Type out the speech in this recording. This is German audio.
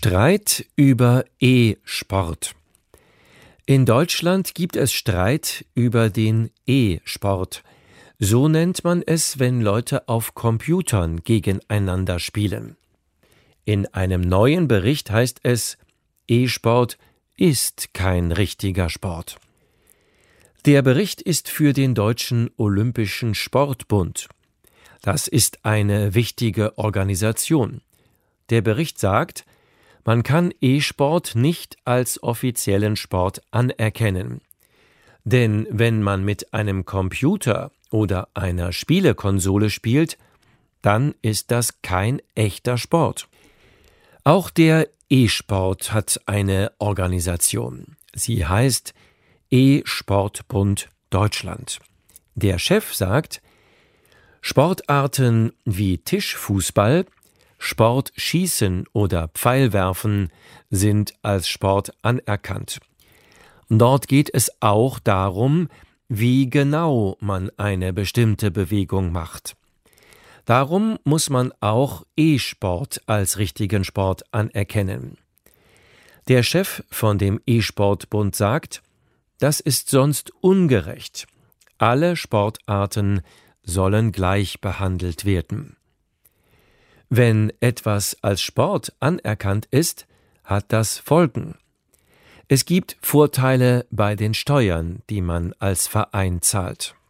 Streit über E-Sport. In Deutschland gibt es Streit über den E-Sport. So nennt man es, wenn Leute auf Computern gegeneinander spielen. In einem neuen Bericht heißt es, E-Sport ist kein richtiger Sport. Der Bericht ist für den Deutschen Olympischen Sportbund. Das ist eine wichtige Organisation. Der Bericht sagt, man kann E-Sport nicht als offiziellen Sport anerkennen. Denn wenn man mit einem Computer oder einer Spielekonsole spielt, dann ist das kein echter Sport. Auch der E-Sport hat eine Organisation. Sie heißt E-Sportbund Deutschland. Der Chef sagt, Sportarten wie Tischfußball, Sportschießen oder Pfeilwerfen sind als Sport anerkannt. Dort geht es auch darum, wie genau man eine bestimmte Bewegung macht. Darum muss man auch E-Sport als richtigen Sport anerkennen. Der Chef von dem E-Sportbund sagt, das ist sonst ungerecht. Alle Sportarten sollen gleich behandelt werden. Wenn etwas als Sport anerkannt ist, hat das Folgen. Es gibt Vorteile bei den Steuern, die man als Verein zahlt.